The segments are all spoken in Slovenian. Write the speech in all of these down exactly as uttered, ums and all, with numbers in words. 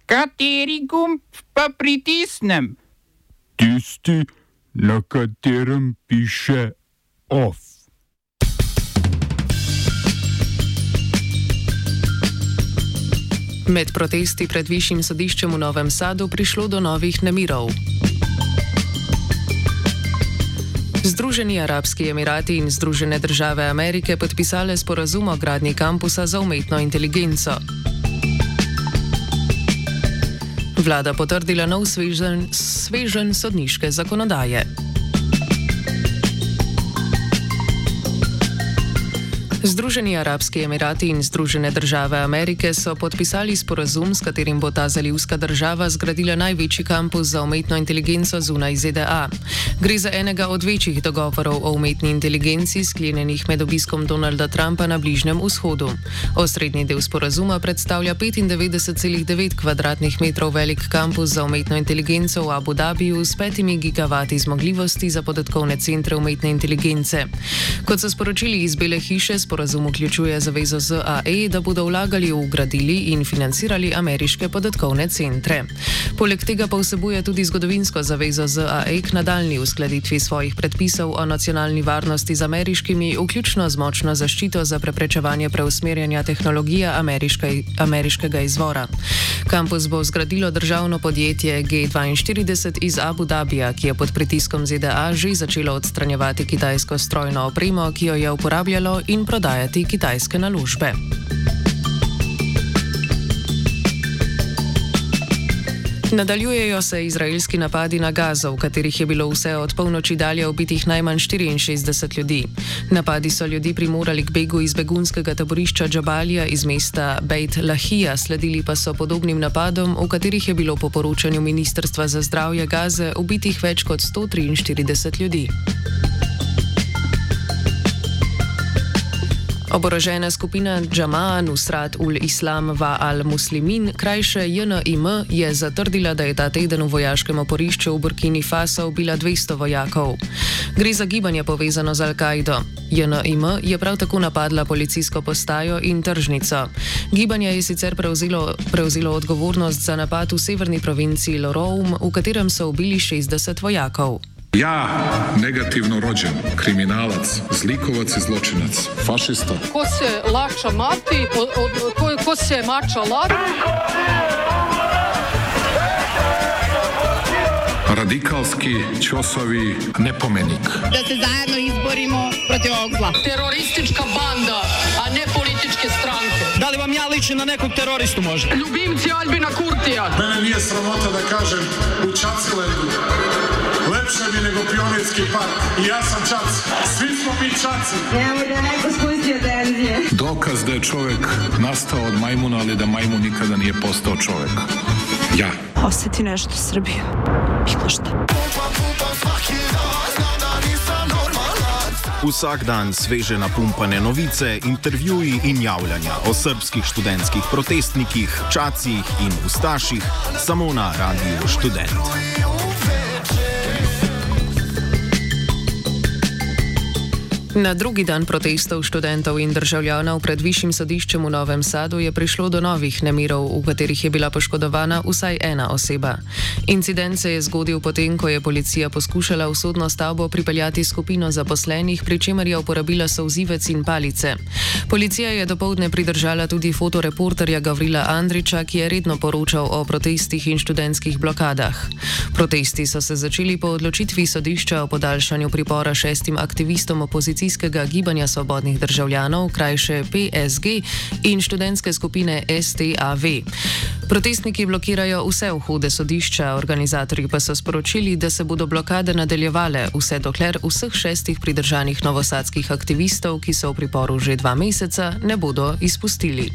Kateri gumb pa pritisnem? Tisti, na katerem piše OF. Med protesti pred Višjim sodiščem v Novem Sadu prišlo do novih nemirov. Združeni Arabski Emirati in Združene države Amerike podpisale sporazum o gradnji kampusa za umetno inteligenco. Vlada potrdila nov sveženj, sveženj sodniške zakonodaje. Združeni Arabski Emirati in Združene države Amerike so podpisali sporazum, s katerim bo ta zalivska država zgradila največji kampus za umetno inteligenco zunaj Z D A. Gre za enega od večjih dogovorov o umetni inteligenci, sklenjenih med obiskom Donalda Trumpa na Bližnjem vzhodu. Osrednji del sporazuma predstavlja petindevetdeset celih devet kvadratnih metrov velik kampus za umetno inteligenco v Abu Dhabiju s petimi gigavati zmogljivosti za podatkovne centre umetne inteligence. Kot so sporočili iz Bele hiše, sporazum vključuje zavezo Z A E, da bodo vlagali v gradili in financirali ameriške podatkovne centre. Poleg tega pa vsebuje tudi zgodovinsko zavezo Z A E k nadaljnji uskladitvi svojih predpisov o nacionalni varnosti z ameriškimi, vključno z močno zaščito za preprečevanje preusmerjanja tehnologije ameriške, ameriškega izvora. Kampus bo zgradilo državno podjetje G dvainštirideset iz Abu Dhabija, ki je pod pritiskom Z D A že začelo odstranjevati kitajsko strojno opremo, ki jo je uporabljalo, in prodajati kitajske naložbe. Nadaljujejo se izraelski napadi na Gazo, v katerih je bilo vse od polnoči dalje ubitih najmanj štiriinšestdeset ljudi. Napadi so ljudi primorali k begu iz begunskega taborišča Džabalija iz mesta Bejt Lahija, sledili pa so podobnim napadom, v katerih je bilo po poročanju Ministrstva za zdravje Gaze ubitih več kot sto triinštirideset ljudi. Oborožena skupina Džama'a Nusrat ul Islam wa al Muslimin, krajše J N I M, je zatrdila, da je ta teden v vojaškem oporišču v Burkini Faso ubila dvesto vojakov. Gre za gibanje povezano z Al-Kaido. J N I M je prav tako napadla policijsko postajo in tržnico. Gibanje je sicer prevzelo, prevzelo odgovornost za napad v severni provinciji Loroum, v katerem so ubili šestdeset vojakov. Ja, negativno rođen, kriminalac, zlikovac i zločinac, fašista. Ko se lača mati, od, od, ko, ko se mača ladi. Radikalski, ćosovi, nepomenik. Da se zajedno izborimo protiv ovog zla. Teroristička banda, a ne političke stranke. Da li vam ja ličim na nekog teroristu možda? Ljubimci Albina Kurtija. Mene nije sramota da kažem u Čacilendu. Lepše mi nego Pionirski park. I ja sam Čac. Svi smo mi Čaci. Evo da neko spustio tenzije. Dokaz da je čovjek nastao od majmuna, ali da majmun nikada nije postao čovjek. Ja. Osjeti nešto Srbiju. Bilo šta. Vsak dan sveže napumpane novice, intervjuji in javljanja o srbskih študentskih protestnikih, čacih in ustaših samo na Radiu Študent. Na drugi dan protestov študentov in državljanov pred Višjim sodiščem v Novem Sadu je prišlo do novih nemirov, v katerih je bila poškodovana vsaj ena oseba. Incident se je zgodil potem, ko je policija poskušala v sodno stavbo pripeljati skupino zaposlenih, pri čemer je uporabila solzivec in palice. Policija je dopoldne pridržala tudi fotoreporterja Gavrila Andriča, ki je redno poročal o protestih in študentskih blokadah. Protesti so se začeli po odločitvi sodišča o podaljšanju pripora šestim aktivistom opozicije Gibanja svobodnih državljanov, krajše P S G, in študentske skupine S T A V. Protestniki blokirajo vse vhode sodišča, organizatorji pa so sporočili, da se bodo blokade nadaljevale, vse dokler vseh šestih pridržanih novosadskih aktivistov, ki so v priporu že dva meseca, ne bodo izpustili.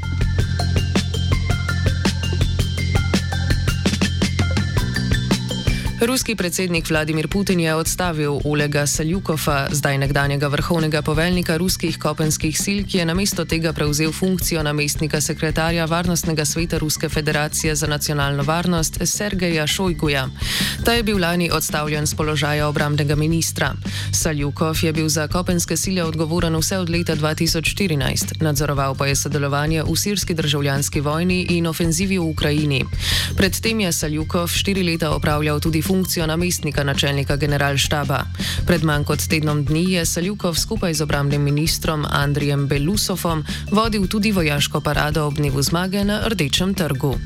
Ruski predsednik Vladimir Putin je odstavil Olega Saljukova, zdaj nekdanjega vrhovnega poveljnika ruskih kopenskih sil, ki je namesto tega prevzel funkcijo namestnika sekretarja Varnostnega sveta Ruske federacije za nacionalno varnost Sergeja Šojguja. Ta je bil lani odstavljen z položaja obrambnega ministra. Saljukov je bil za kopenske sile odgovoren vse od leta dva tisoč štirinajst, nadzoroval pa je sodelovanje v sirski državljanski vojni in ofenzivi v Ukrajini. Predtem je Saljukov štiri leta opravljal tudi funkcijo namestnika načelnika generalštaba. Pred manj kot tednom dni je Saljukov skupaj z obrambnim ministrom Andrijem Belusovom vodil tudi vojaško parado ob dnevu zmage na Rdečem trgu.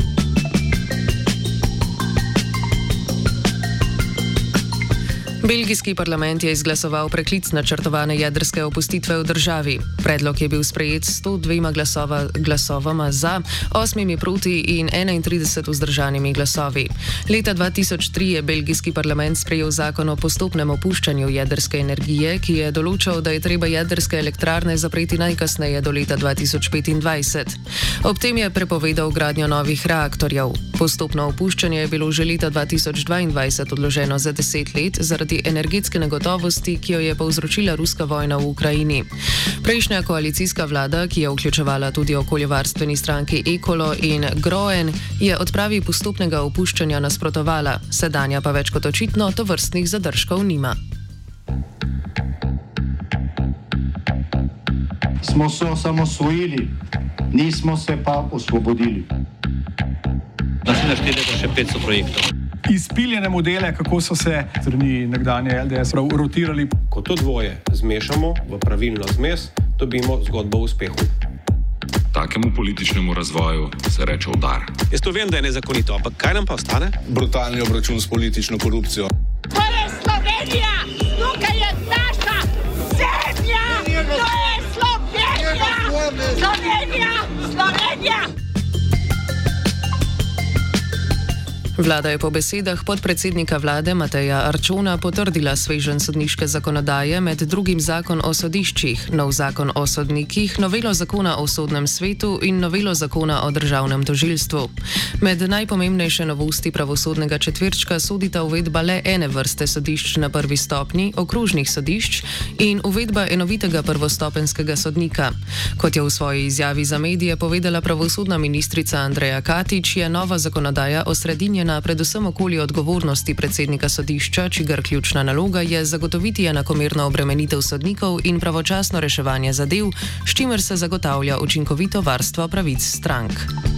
Belgijski parlament je izglasoval preklic načrtovane jedrske opustitve v državi. Predlog je bil sprejet s sto dvema glasova, glasovama za, osmimi proti in enaintrideset vzdržanimi glasovi. Leta dva tisoč tri je belgijski parlament sprejel zakon o postopnem opuščanju jedrske energije, ki je določal, da je treba jedrske elektrarne zapreti najkasneje do leta dva tisoč petindvajset. Ob tem je prepovedal gradnjo novih reaktorjev. Postopno opuščanje je bilo že leta dva tisoč dvaindvajset odloženo za deset let zaradi energetske negotovosti, ki jo je povzročila ruska vojna v Ukrajini. Prejšnja koalicijska vlada, ki je vključevala tudi okoljevarstveni stranki Ekolo in Groen, je odpravi postopnega opuščanja nasprotovala, sedanja pa več kot očitno tovrstnih zadržkov nima. Smo se osamosvojili, nismo se pa osvobodili. Naslednje štiri leta še petsto projektov. Izpiljene modele, kako so se strani nekdanje L D S rotirali. Ko to dvoje zmešamo v pravilno zmes, dobimo zgodbo o uspehu. Takemu političnemu razvoju se reče udar. Jaz to vem, da je nezakonito, ampak kaj nam pa ostane? Brutalni obračun s politično korupcijo. To je Slovenija! Tukaj je naša zemlja! To je Slovenija! Slovenija! Slovenija! Vlada je po besedah podpredsednika vlade Mateja Arčona potrdila sveženj sodniške zakonodaje, med drugim zakon o sodiščih, nov zakon o sodnikih, novelo zakona o sodnem svetu in novelo zakona o državnem tožilstvu. Med najpomembnejše novosti pravosodnega četverčka sodita uvedba le ene vrste sodišč na prvi stopnji, okrožnih sodišč, in uvedba enovitega prvostopenskega sodnika. Kot je v svoji izjavi za medije povedala pravosodna ministrica Andreja Katič, je nova zakonodaja osredinjena predvsem okoli odgovornosti predsednika sodišča, čigar ključna naloga je zagotoviti enakomerno obremenitev sodnikov in pravočasno reševanje zadev, s čimer se zagotavlja učinkovito varstvo pravic strank.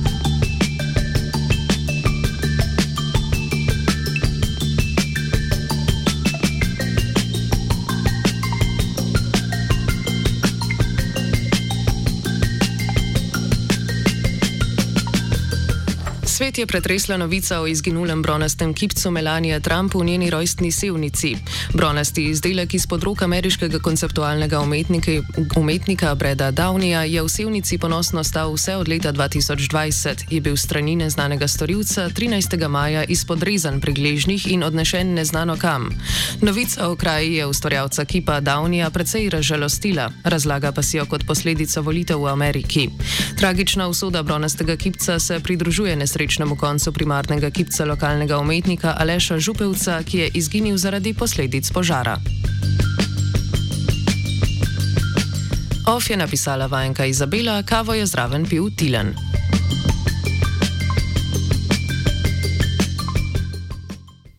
Svet je pretresla novica o izginulem bronastem kipcu Melanie Trump v njeni rojstni sevnici. Bronasti izdelek izpod rok ameriškega konceptualnega umetnika Breda Downeya je v sevnici ponosno stal vse od leta dva tisoč dvajset, je bil s strani neznanega storilca trinajstega maja izpodrezan pri gležnjih in odnešen neznano kam. Novica o kraji je ustvarjalca kipa Downeya precej razžalostila, razlaga pa si jo kot posledico volitev v Ameriki. Tragična usoda bronastega kipca se pridružuje nesrečnemu koncu primarnega kipca lokalnega umetnika Aleša Župevca, ki je izginil zaradi posledic požara. Of je napisala vajenka Izabela, kavo je zraven pil Tilen.